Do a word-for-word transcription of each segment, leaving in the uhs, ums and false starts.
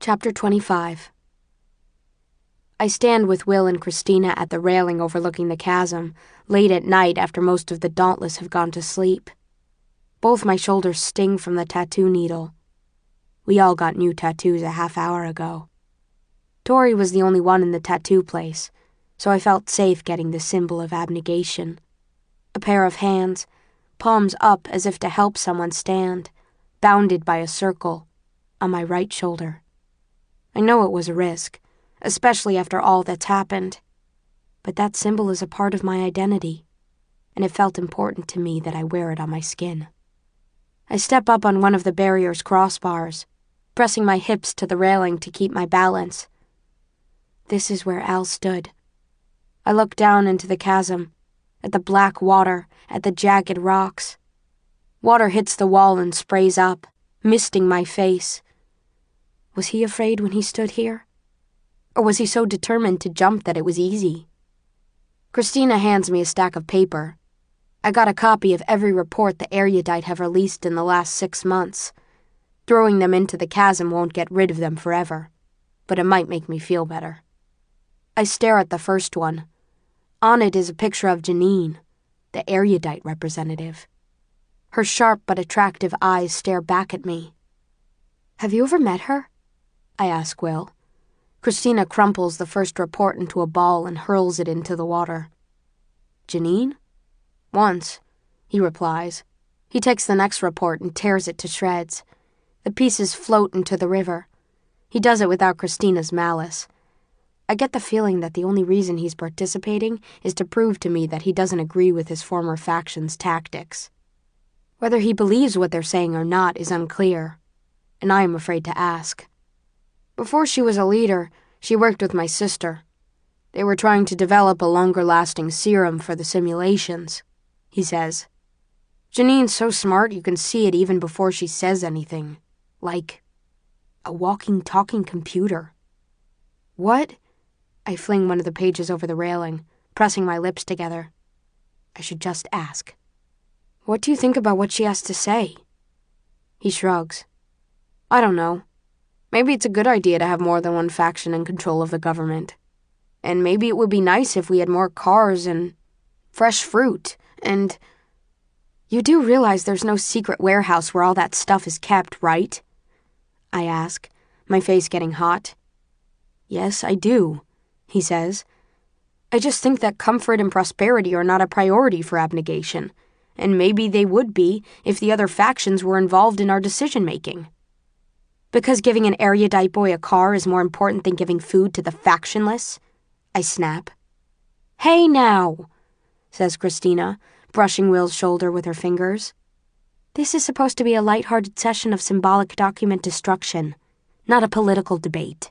Chapter twenty-five. I stand with Will and Christina at the railing overlooking the chasm, late at night after most of the Dauntless have gone to sleep. Both my shoulders sting from the tattoo needle. We all got new tattoos a half hour ago. Tori was the only one in the tattoo place, so I felt safe getting the symbol of abnegation. A pair of hands, palms up as if to help someone stand, bounded by a circle, on my right shoulder. I know it was a risk, especially after all that's happened, but that symbol is a part of my identity, and it felt important to me that I wear it on my skin. I step up on one of the barrier's crossbars, pressing my hips to the railing to keep my balance. This is where Al stood. I look down into the chasm, at the black water, at the jagged rocks. Water hits the wall and sprays up, misting my face. Was he afraid when he stood here? Or was he so determined to jump that it was easy? Christina hands me a stack of paper. I got a copy of every report the Erudite have released in the last six months. Throwing them into the chasm won't get rid of them forever, but it might make me feel better. I stare at the first one. On it is a picture of Janine, the Erudite representative. Her sharp but attractive eyes stare back at me. Have you ever met her? I ask Will. Christina crumples the first report into a ball and hurls it into the water. Janine? Once, he replies. He takes the next report and tears it to shreds. The pieces float into the river. He does it without Christina's malice. I get the feeling that the only reason he's participating is to prove to me that he doesn't agree with his former faction's tactics. Whether he believes what they're saying or not is unclear, and I am afraid to ask. Before she was a leader, she worked with my sister. They were trying to develop a longer-lasting serum for the simulations, he says. Janine's so smart you can see it even before she says anything. Like a walking, talking computer. What? I fling one of the pages over the railing, pressing my lips together. I should just ask. What do you think about what she has to say? He shrugs. I don't know. Maybe it's a good idea to have more than one faction in control of the government. And maybe it would be nice if we had more cars and fresh fruit and... You do realize there's no secret warehouse where all that stuff is kept, right? I ask, my face getting hot. Yes, I do, he says. I just think that comfort and prosperity are not a priority for abnegation, and maybe they would be if the other factions were involved in our decision-making. Because giving an erudite boy a car is more important than giving food to the factionless? I snap. Hey now, says Christina, brushing Will's shoulder with her fingers. This is supposed to be a light-hearted session of symbolic document destruction, not a political debate.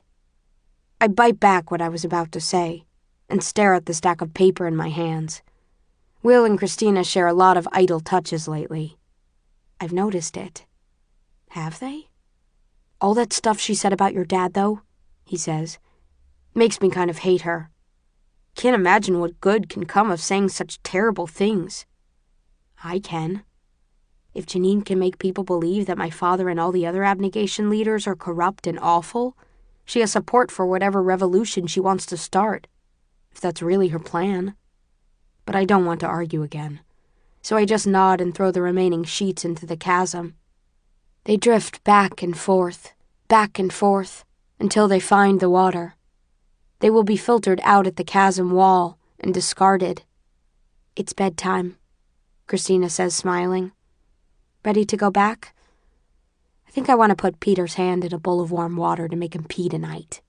I bite back what I was about to say and stare at the stack of paper in my hands. Will and Christina share a lot of idle touches lately. I've noticed it. Have they? All that stuff she said about your dad, though, he says, makes me kind of hate her. Can't imagine what good can come of saying such terrible things. I can. If Janine can make people believe that my father and all the other abnegation leaders are corrupt and awful, she has support for whatever revolution she wants to start, if that's really her plan. But I don't want to argue again, so I just nod and throw the remaining sheets into the chasm. They drift back and forth, back and forth, until they find the water. They will be filtered out at the chasm wall and discarded. It's bedtime, Christina says, smiling. Ready to go back? I think I want to put Peter's hand in a bowl of warm water to make him pee tonight.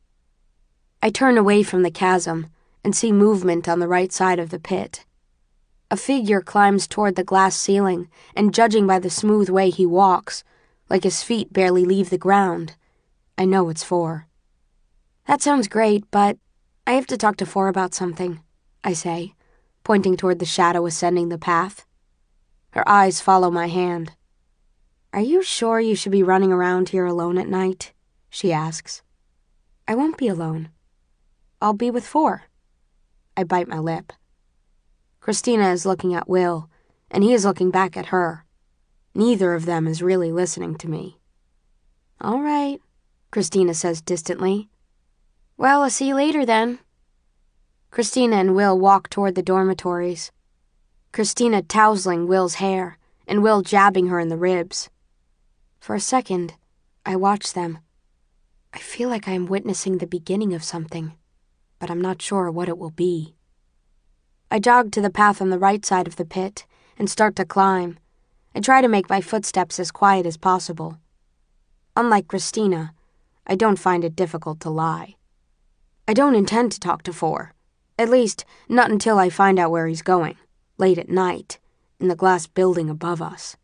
I turn away from the chasm and see movement on the right side of the pit. A figure climbs toward the glass ceiling, and judging by the smooth way he walks, like his feet barely leave the ground, I know it's Four. That sounds great, but I have to talk to Four about something, I say, pointing toward the shadow ascending the path. Her eyes follow my hand. Are you sure you should be running around here alone at night? She asks. I won't be alone. I'll be with Four. I bite my lip. Christina is looking at Will, and he is looking back at her. Neither of them is really listening to me. All right, Christina says distantly. Well, I'll see you later then. Christina and Will walk toward the dormitories. Christina tousling Will's hair, and Will jabbing her in the ribs. For a second, I watch them. I feel like I am witnessing the beginning of something, but I'm not sure what it will be. I jog to the path on the right side of the pit and start to climb. I try to make my footsteps as quiet as possible. Unlike Christina, I don't find it difficult to lie. I don't intend to talk to Four, at least not until I find out where he's going, late at night, in the glass building above us.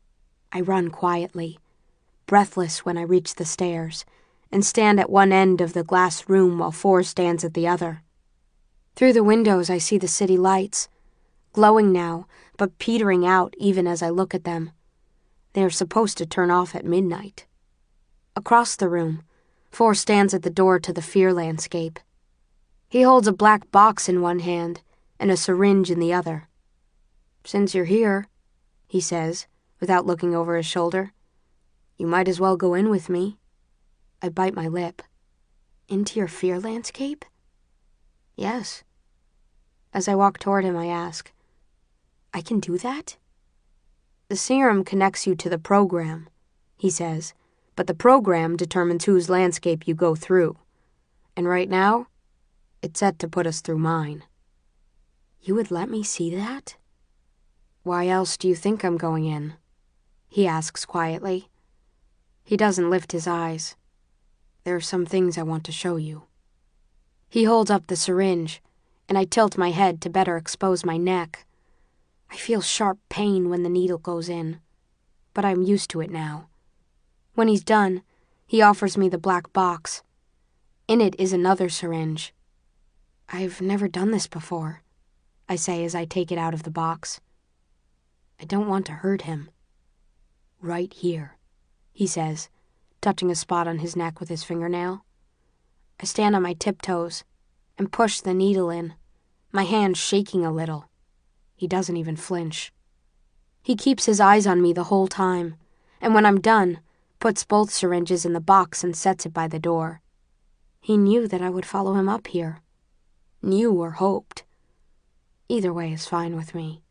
I run quietly, breathless when I reach the stairs, and stand at one end of the glass room while Four stands at the other. Through the windows I see the city lights, glowing now, but petering out even as I look at them. They are supposed to turn off at midnight. Across the room, Four stands at the door to the Fear landscape. He holds a black box in one hand and a syringe in the other. Since you're here, he says, without looking over his shoulder, you might as well go in with me. I bite my lip. Into your Fear landscape? Yes. As I walk toward him, I ask, I can do that? The serum connects you to the program, he says, but the program determines whose landscape you go through. And right now, it's set to put us through mine. You would let me see that? Why else do you think I'm going in? He asks quietly. He doesn't lift his eyes. There are some things I want to show you. He holds up the syringe, and I tilt my head to better expose my neck. I feel sharp pain when the needle goes in, but I'm used to it now. When he's done, he offers me the black box. In it is another syringe. I've never done this before, I say as I take it out of the box. I don't want to hurt him. Right here, he says, touching a spot on his neck with his fingernail. I stand on my tiptoes and push the needle in, my hand shaking a little. He doesn't even flinch. He keeps his eyes on me the whole time, and when I'm done, puts both syringes in the box and sets it by the door. He knew that I would follow him up here. Knew or hoped. Either way is fine with me.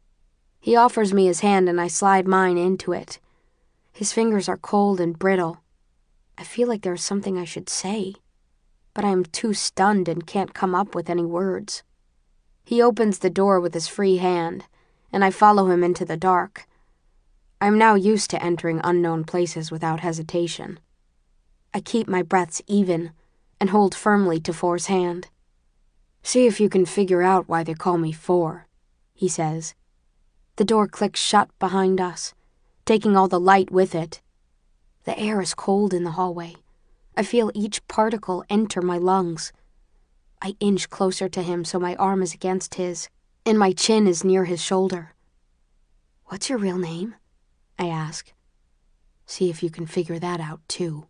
He offers me his hand and I slide mine into it. His fingers are cold and brittle. I feel like there is something I should say, but I am too stunned and can't come up with any words. He opens the door with his free hand, and I follow him into the dark. I am now used to entering unknown places without hesitation. I keep my breaths even and hold firmly to Four's hand. See if you can figure out why they call me Four, he says. The door clicks shut behind us, taking all the light with it. The air is cold in the hallway. I feel each particle enter my lungs. I inch closer to him so my arm is against his, and my chin is near his shoulder. What's your real name? I ask. See if you can figure that out, too.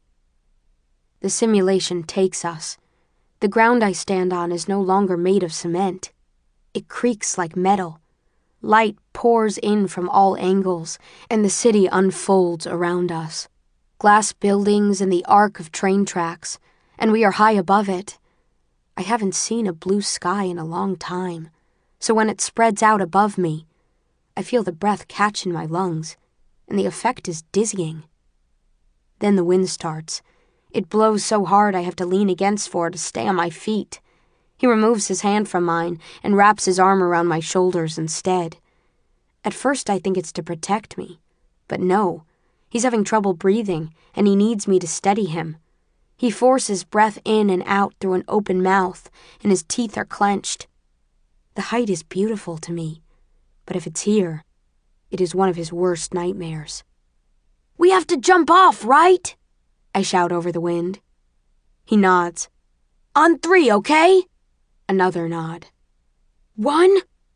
The simulation takes us. The ground I stand on is no longer made of cement. It creaks like metal. Light pours in from all angles, and the city unfolds around us. Glass buildings and the arc of train tracks, and we are high above it. I haven't seen a blue sky in a long time, so when it spreads out above me, I feel the breath catch in my lungs, and the effect is dizzying. Then the wind starts. It blows so hard I have to lean against Four to stay on my feet. He removes his hand from mine and wraps his arm around my shoulders instead. At first I think it's to protect me, but no, he's having trouble breathing, and he needs me to steady him. He forces breath in and out through an open mouth, and his teeth are clenched. The height is beautiful to me, but if it's here, it is one of his worst nightmares. We have to jump off, right? I shout over the wind. He nods. On three, okay? Another nod. One,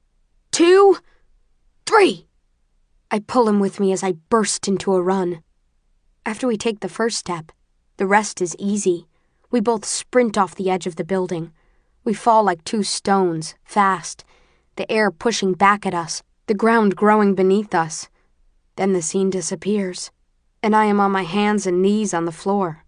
two, three. I pull him with me as I burst into a run. After we take the first step, the rest is easy. We both sprint off the edge of the building. We fall like two stones, fast, the air pushing back at us, the ground growing beneath us. Then the scene disappears, and I am on my hands and knees on the floor.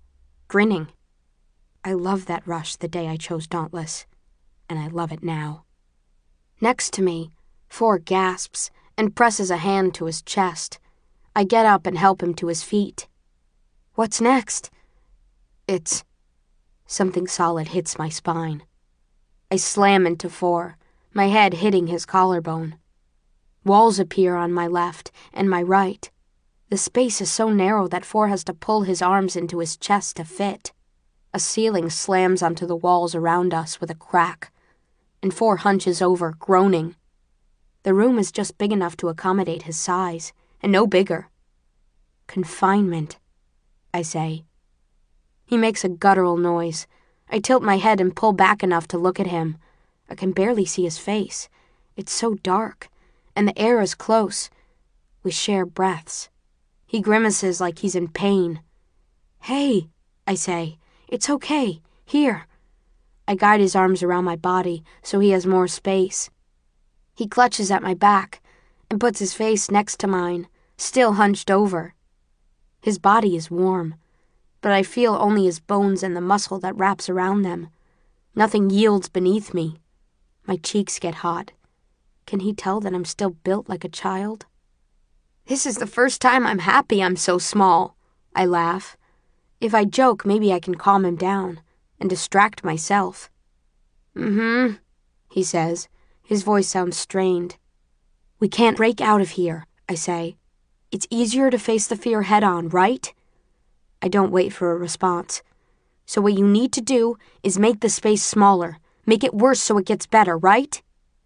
grinning. I loved that rush the day I chose Dauntless, and I love it now. Next to me, Four gasps and presses a hand to his chest. I get up and help him to his feet. What's next? It's... Something solid hits my spine. I slam into Four, my head hitting his collarbone. Walls appear on my left and my right. The space is so narrow that Four has to pull his arms into his chest to fit. A ceiling slams onto the walls around us with a crack, and Four hunches over, groaning. The room is just big enough to accommodate his size, and no bigger. Confinement, I say. He makes a guttural noise. I tilt my head and pull back enough to look at him. I can barely see his face. It's so dark, and the air is close. We share breaths. He grimaces like he's in pain. Hey, I say, it's okay. Here. I guide his arms around my body so he has more space. He clutches at my back and puts his face next to mine, still hunched over. His body is warm, but I feel only his bones and the muscle that wraps around them. Nothing yields beneath me. My cheeks get hot. Can he tell that I'm still built like a child? This is the first time I'm happy I'm so small, I laugh. If I joke, maybe I can calm him down and distract myself. Mm-hmm, he says. His voice sounds strained. We can't break out of here, I say. It's easier to face the fear head-on, right? I don't wait for a response. So what you need to do is make the space smaller. Make it worse so it gets better, right?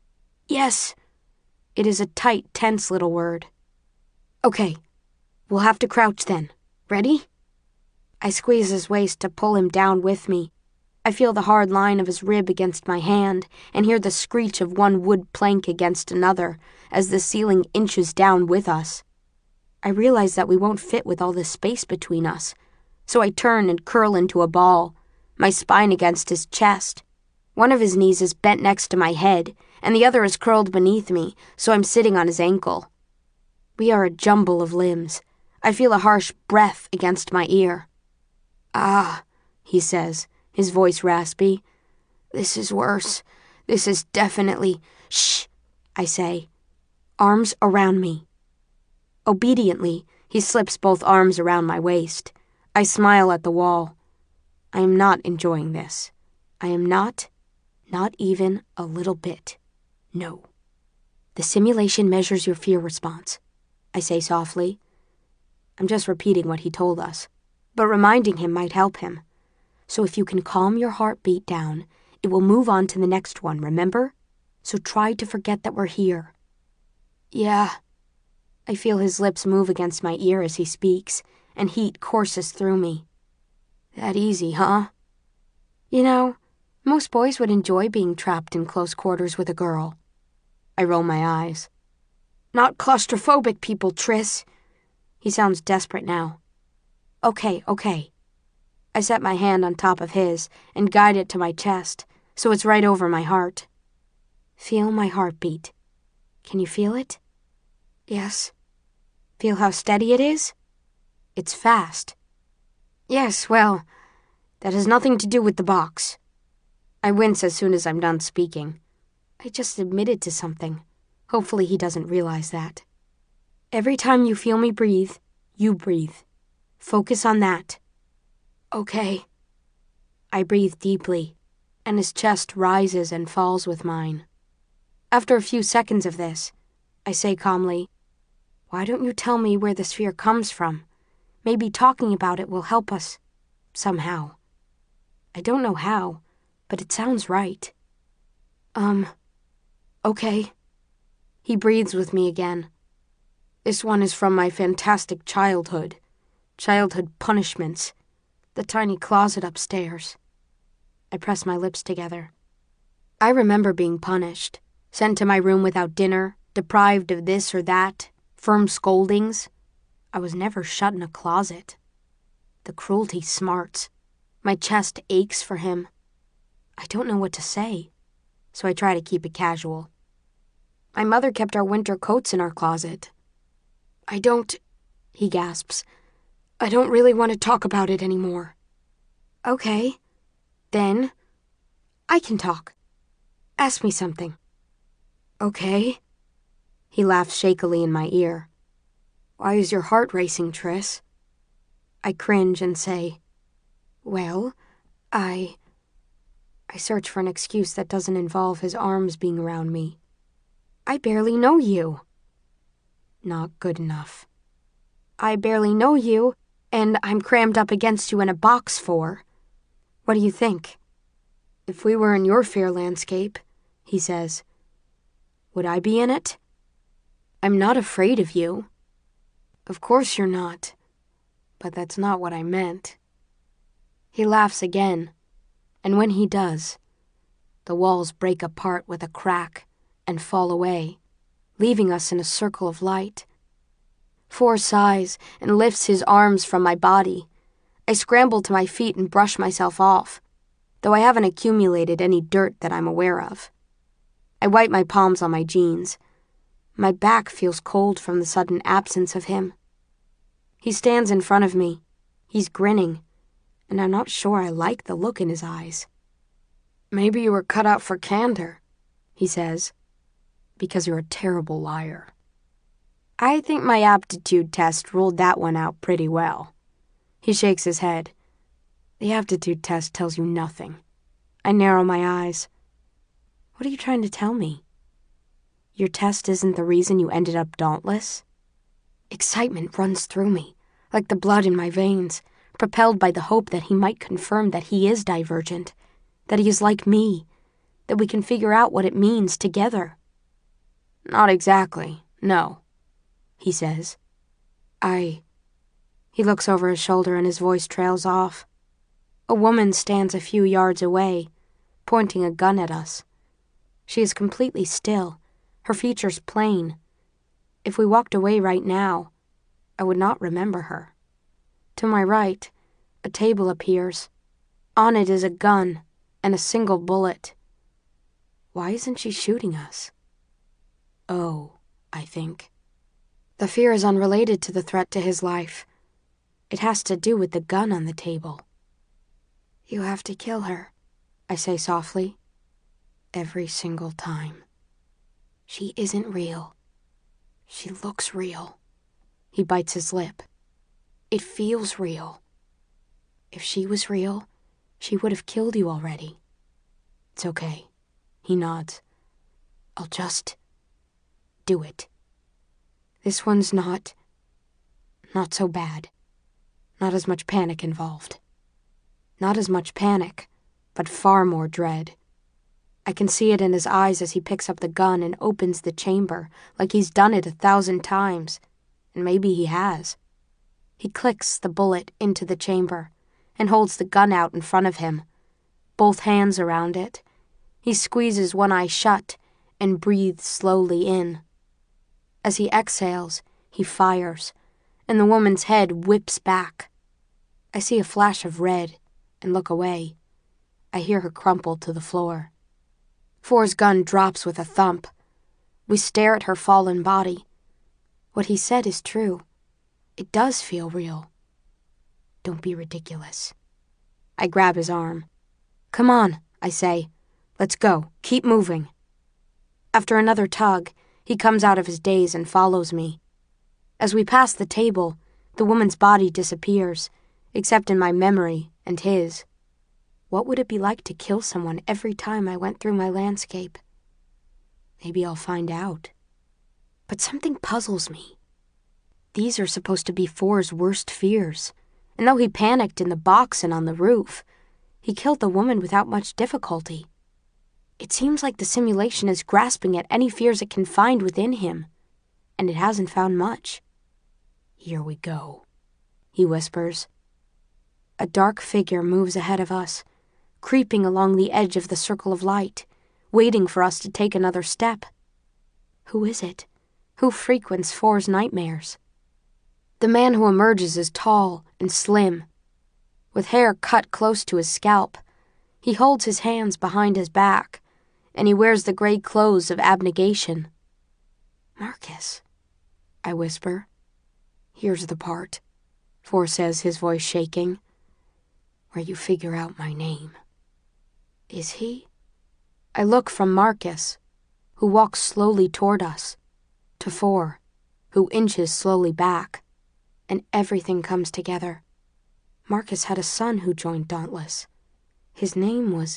Yes. It is a tight, tense little word. Okay. We'll have to crouch then. Ready? I squeeze his waist to pull him down with me. I feel the hard line of his rib against my hand and hear the screech of one wood plank against another as the ceiling inches down with us. I realize that we won't fit with all this space between us, so I turn and curl into a ball, my spine against his chest. One of his knees is bent next to my head, and the other is curled beneath me, so I'm sitting on his ankle. We are a jumble of limbs. I feel a harsh breath against my ear. Ah, he says, his voice raspy. This is worse. This is definitely... Shh, I say. Arms around me. Obediently, he slips both arms around my waist. I smile at the wall. I am not enjoying this. I am not, not even a little bit. No. The simulation measures your fear response, I say softly. I'm just repeating what he told us, but reminding him might help him. So if you can calm your heartbeat down, it will move on to the next one, remember? So try to forget that we're here. Yeah. I feel his lips move against my ear as he speaks, and heat courses through me. That easy, huh? You know, most boys would enjoy being trapped in close quarters with a girl. I roll my eyes. Not claustrophobic people, Triss. He sounds desperate now. Okay, okay. I set my hand on top of his and guide it to my chest, so it's right over my heart. Feel my heartbeat. Can you feel it? Yes. Feel how steady it is? It's fast. Yes, well, that has nothing to do with the box. I wince as soon as I'm done speaking. I just admitted to something. Hopefully he doesn't realize that. Every time you feel me breathe, you breathe. Focus on that. Okay. I breathe deeply, and his chest rises and falls with mine. After a few seconds of this, I say calmly, why don't you tell me where this fear comes from? Maybe talking about it will help us, somehow. I don't know how, but it sounds right. Um, okay. He breathes with me again. This one is from my fantastic childhood. Childhood punishments. The tiny closet upstairs. I press my lips together. I remember being punished, sent to my room without dinner, deprived of this or that, firm scoldings. I was never shut in a closet. The cruelty smarts. My chest aches for him. I don't know what to say, so I try to keep it casual. My mother kept our winter coats in our closet. I don't, he gasps, I don't really want to talk about it anymore. Okay. Then, I can talk. Ask me something. Okay. He laughs shakily in my ear. Why is your heart racing, Triss? I cringe and say, Well, I... I search for an excuse that doesn't involve his arms being around me. I barely know you. Not good enough. I barely know you, and I'm crammed up against you in a box for. What do you think? If we were in your fair landscape, he says, would I be in it? I'm not afraid of you. Of course you're not, but that's not what I meant. He laughs again, and when he does, the walls break apart with a crack and fall away, leaving us in a circle of light. Four sighs and lifts his arms from my body. I scramble to my feet and brush myself off, though I haven't accumulated any dirt that I'm aware of. I wipe my palms on my jeans. My back feels cold from the sudden absence of him. He stands in front of me. He's grinning, and I'm not sure I like the look in his eyes. Maybe you were cut out for candor, he says, because you're a terrible liar. I think my aptitude test ruled that one out pretty well. He shakes his head. The aptitude test tells you nothing. I narrow my eyes. What are you trying to tell me? Your test isn't the reason you ended up dauntless? Excitement runs through me, like the blood in my veins, propelled by the hope that he might confirm that he is divergent, that he is like me, that we can figure out what it means together. Not exactly, no, he says. I... He looks over his shoulder and his voice trails off. A woman stands a few yards away, pointing a gun at us. She is completely still, her features plain. If we walked away right now, I would not remember her. To my right, a table appears. On it is a gun and a single bullet. Why isn't she shooting us? Oh, I think. The fear is unrelated to the threat to his life. It has to do with the gun on the table. You have to kill her, I say softly. Every single time. She isn't real. She looks real. He bites his lip. It feels real. If she was real, she would have killed you already. It's okay. He nods. I'll just do it. This one's not... not so bad. Not as much panic involved. Not as much panic, but far more dread. I can see it in his eyes as he picks up the gun and opens the chamber, like he's done it a thousand times. And maybe he has. He clicks the bullet into the chamber and holds the gun out in front of him, both hands around it. He squeezes one eye shut and breathes slowly in. As he exhales, he fires, and the woman's head whips back. I see a flash of red and look away. I hear her crumple to the floor. Four's gun drops with a thump. We stare at her fallen body. What he said is true. It does feel real. Don't be ridiculous. I grab his arm. Come on, I say. Let's go. Keep moving. After another tug, he comes out of his daze and follows me. As we pass the table, the woman's body disappears, except in my memory and his. What would it be like to kill someone every time I went through my landscape? Maybe I'll find out. But something puzzles me. These are supposed to be Four's worst fears, and though he panicked in the box and on the roof, he killed the woman without much difficulty. It seems like the simulation is grasping at any fears it can find within him, and it hasn't found much. Here we go, he whispers. A dark figure moves ahead of us, creeping along the edge of the circle of light, waiting for us to take another step. Who is it? Who frequents Four's nightmares? The man who emerges is tall and slim. With hair cut close to his scalp, he holds his hands behind his back, and he wears the gray clothes of abnegation. Marcus, I whisper. Here's the part, Four says, his voice shaking. where you figure out my name." Is he? I look from Marcus, who walks slowly toward us, to Four, who inches slowly back, and everything comes together. Marcus had a son who joined Dauntless. His name was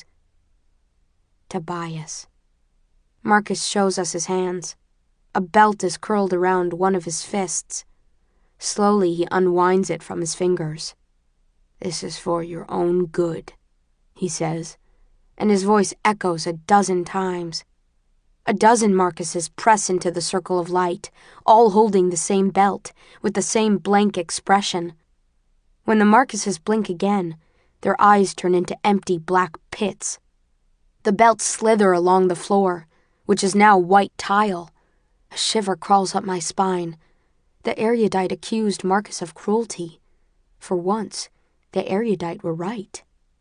Tobias. Marcus shows us his hands. A belt is curled around one of his fists. Slowly he unwinds it from his fingers. "This is for your own good," he says, and his voice echoes a dozen times. A dozen Marcuses press into the circle of light, all holding the same belt, with the same blank expression. When the Marcuses blink again, their eyes turn into empty black pits. The belts slither along the floor, which is now white tile. A shiver crawls up my spine. The erudite accused Marcus of cruelty. For once, the erudite were right.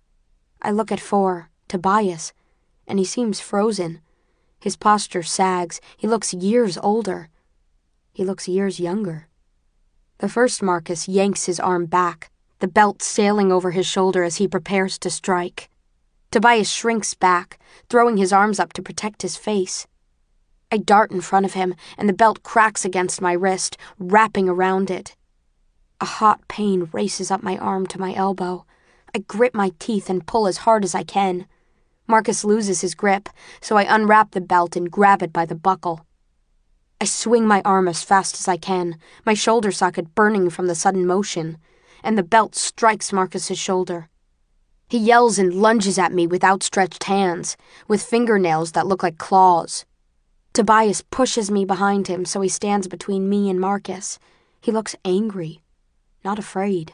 I look at Four, Tobias, and he seems frozen. His posture sags. He looks years older. He looks years younger. The first Marcus yanks his arm back, the belt sailing over his shoulder as he prepares to strike. Tobias shrinks back, throwing his arms up to protect his face. I dart in front of him, and the belt cracks against my wrist, wrapping around it. A hot pain races up my arm to my elbow. I grit my teeth and pull as hard as I can. Marcus loses his grip, so I unwrap the belt and grab it by the buckle. I swing my arm as fast as I can, my shoulder socket burning from the sudden motion, and the belt strikes Marcus's shoulder. He yells and lunges at me with outstretched hands, with fingernails that look like claws. Tobias pushes me behind him so he stands between me and Marcus. He looks angry, not afraid.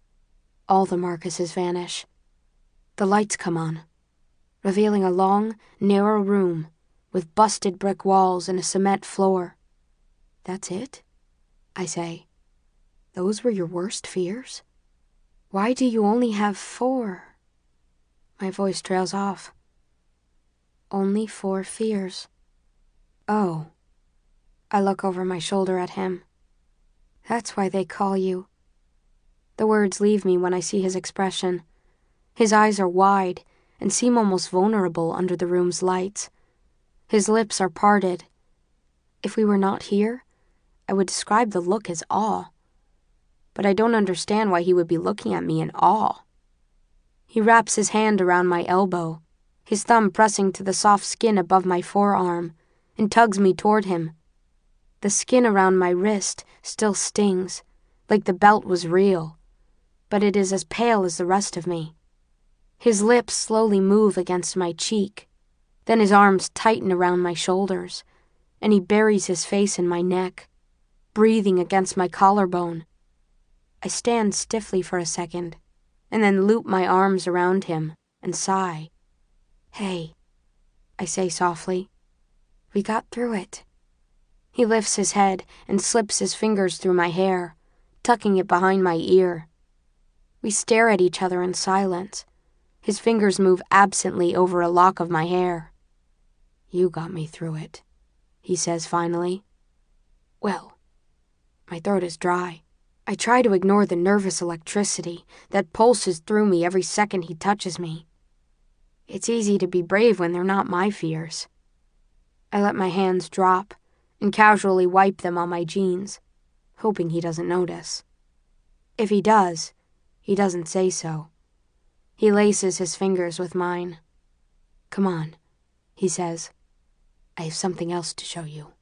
All the Marcuses vanish. The lights come on, revealing a long, narrow room with busted brick walls and a cement floor. "That's it?" I say. "Those were your worst fears? Why do you only have four?" My voice trails off. "Only four fears." "Oh." I look over my shoulder at him. "That's why they call you." The words leave me when I see his expression. His eyes are wide and seem almost vulnerable under the room's lights. His lips are parted. If we were not here, I would describe the look as awe. But I don't understand why he would be looking at me in awe. He wraps his hand around my elbow, his thumb pressing to the soft skin above my forearm, and tugs me toward him. The skin around my wrist still stings, like the belt was real, but it is as pale as the rest of me. His lips slowly move against my cheek, then his arms tighten around my shoulders, and he buries his face in my neck, breathing against my collarbone. I stand stiffly for a second, and then loop my arms around him and sigh. "Hey," I say softly. "We got through it." He lifts his head and slips his fingers through my hair, tucking it behind my ear. We stare at each other in silence. His fingers move absently over a lock of my hair. "You got me through it," he says finally. "Well," my throat is dry. I try to ignore the nervous electricity that pulses through me every second he touches me. It's easy to be brave when they're not my fears. I let my hands drop and casually wipe them on my jeans, hoping he doesn't notice. If he does, he doesn't say so. He laces his fingers with mine. "Come on," he says. "I have something else to show you."